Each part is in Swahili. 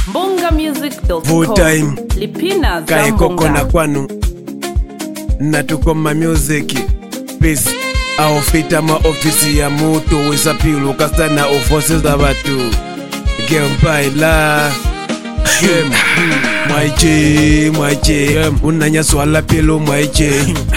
mbongamusic.com. Full time Lipina kae koko na kwanu na tukoma music peace aufita ma ofisi ya mutu wisapilu kasana ofose za batu gempaila game mwaiche unanya swala pelo mwaiche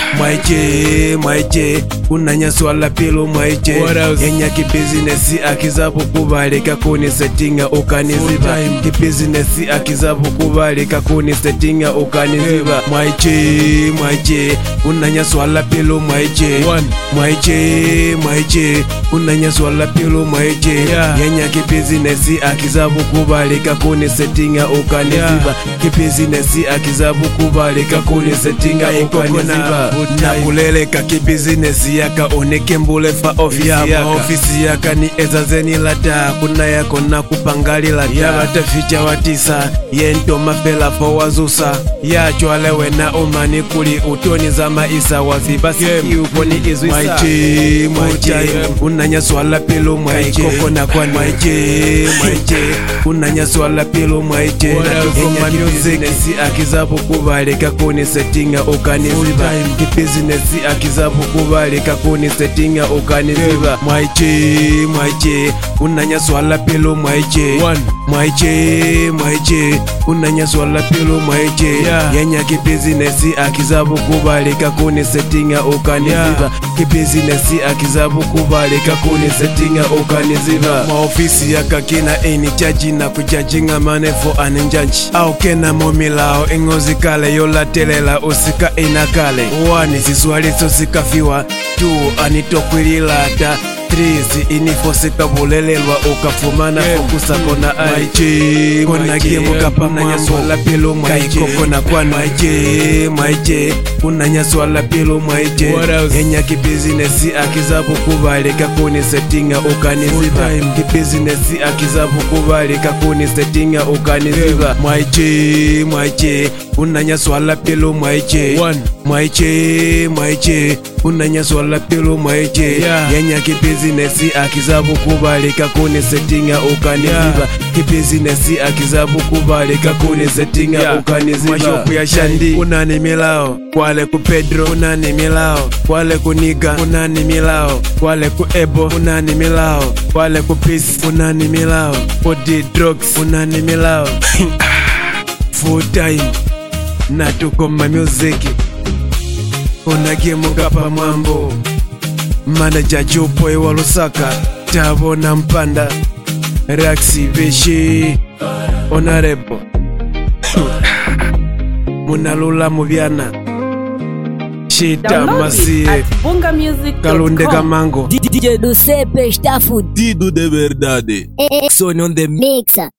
unanya swala pelo mwaiche yenya ki business akizapo kubaleka kuni settinga ukaniziba ki business akizapo kubaleka kuni settinga ukaniziba mwaiche unanya swala pelo mwaiche unanya swala pelo mwaiche yenya ki business akizapo kubaleka kuni settinga ukaniziba ki business akizapo kubaleka kuni settinga ukaniziba nakuleleka ki business yaka oneke mbulefa ofisi yaka ni ezazeni lata kuna yako na kupangali lata yabataficha watisa yento mafela fo wazusa yacho alewe na omani kuli utoni za maisa wazibasi kiuponi izwisa mwaiche unanya swala pelo mwaiche koko na kwani mwaiche unanya swala pelo mwaiche enya business akizapo kubaleka kuni settinga ukaniziba ki business akizapo kubaleka kuni settinga ukaniziba mwaiche unanya swala pelo mwaiche unanya swala pelo mwaiche yenya ki business akizapo kubaleka kuni settinga ukaniziba ki business akizapo kubaleka kuni settinga ukaniziba maofisi yakakina eni chaji na kujajinga manefo anenjanchi au kena momilao ingozi kale yolatelela usika inakale wani siswaliso sikafiwa tu anitokwililata trisi inifosika bulelelwa ukafumana fokusa kona aiche kona gemu kapamanya swala pelo mwaiche kona kwanu mwaiche unanya swala pelo mwaiche enya ki business akizapo kubaleka kuni settinga ukaniziba ki business akizapo kubaleka kuni settinga ukaniziba mwaiche unanya swala pelo mwaiche unanya swala pelo mwaiche yenya ki business akizapo kubaleka kuni settinga ukaniziba ki business akizapo kubaleka kuni settinga ukaniziba mashopu ya shandi unani milao kwale ku Pedro unani milao kwale ku Niga unani milao kwale ku Ebo unani milao kwale ku Peace unani milao Odi Drugs unani milao full time na tukoma music unagemu kapa mwambo manager Jopo wa Lusaka Tabo na Mpanda Raxi Beshi Honorable Munalula Mubyana Shita Masie Kalunde Kamango DJ Dusepe Stafford Dido de verdade. Son on the mixer.